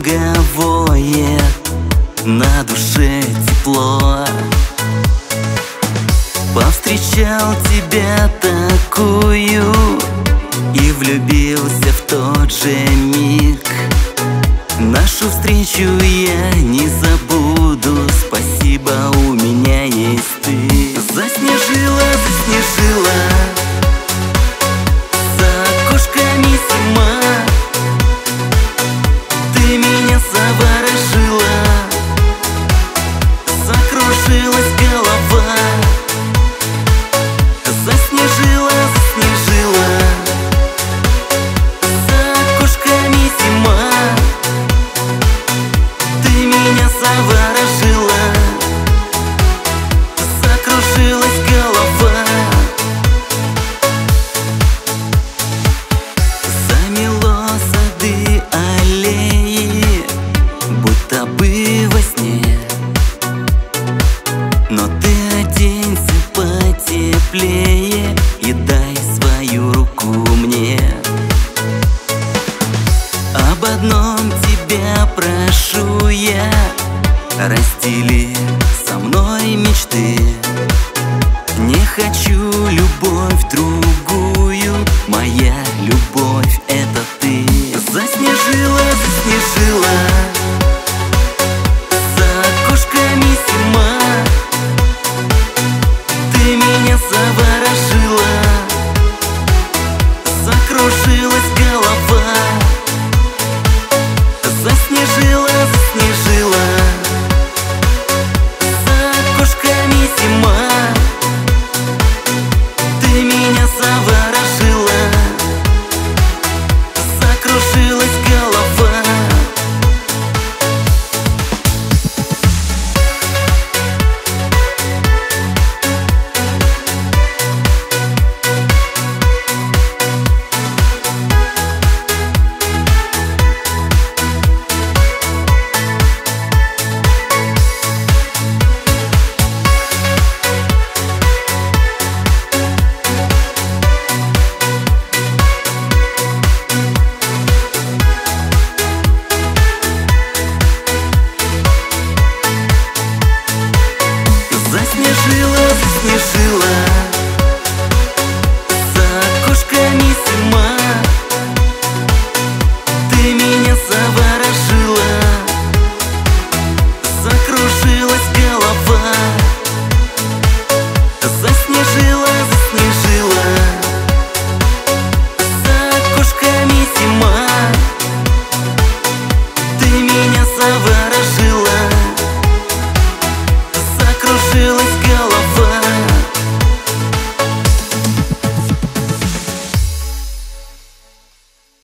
круговое, на душе тепло. Повстречал тебя такую и влюбился в тот же миг. Нашу встречу я не забуду, спасибо, у меня есть ты. Заснежила, заснежила за окошками зима, ты меня заворожила, закружилась голова. Заснежила, заснежила за окошками зима, ты меня заворожила, закружилась голова. Замело сады, аллеи, будто бы во сне. Но ты оденься потеплее и дай свою руку мне. Об одном тебя прошу я, раздели со мной мечты. Не хочу любовь другую, моя любовь — это ты. Заснежила, заснежила за окошками зима, ты меня заворожила, закружилась голова. Заснежила, заснежила